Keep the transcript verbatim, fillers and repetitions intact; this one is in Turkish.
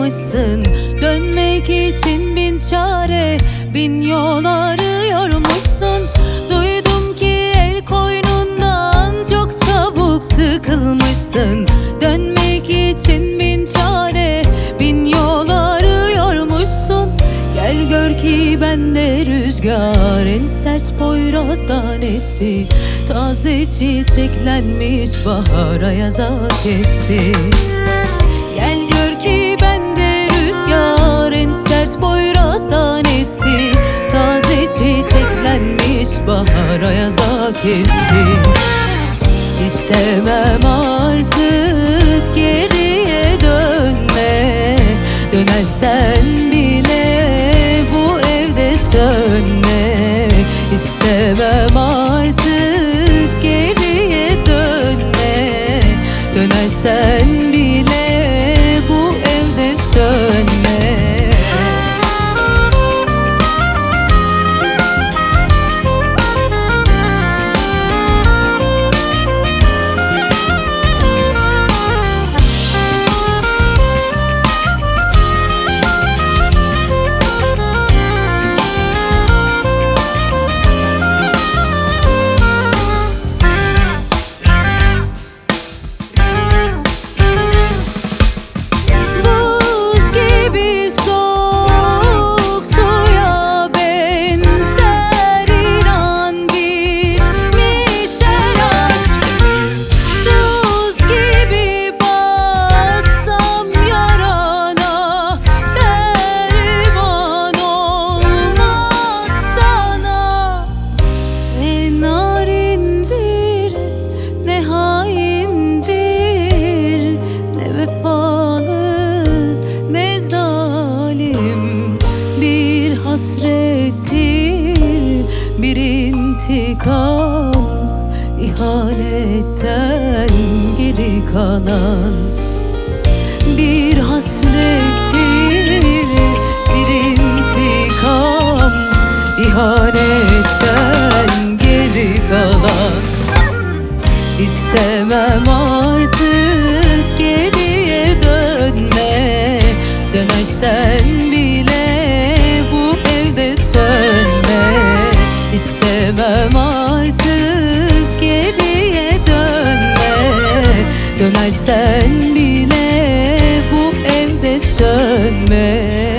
sıkılmışsın. Dönmek için bin çare, bin yol arıyormuşsun. Duydum ki el koynundan çok çabuk sıkılmışsın. Dönmek için bin çare, bin yol arıyormuşsun. Gel gör ki bende rüzgar en sert Poyraz'dan esti. Taze çiçeklenmiş bahar ayaza kesti. Gel gör ki bende rüzgar en sert Poyraz'dan esti. Taze çiçeklenmiş bahar ayaza kesti. İstemem artık geriye dönme. Dönersen bile bu evde sönme. İstemem artık geriye dönme. Dönersen bile bu evde sönme. Hasrettir bir intikam, ihanetten geri kalan. Bir hasrettir bir intikam, ihanetten geri kalan. İstemem artık geriye dönme. Dönersen bile bu evde sönme. İstemem artık geriye dönme. Dönersen bile bu evde sönme.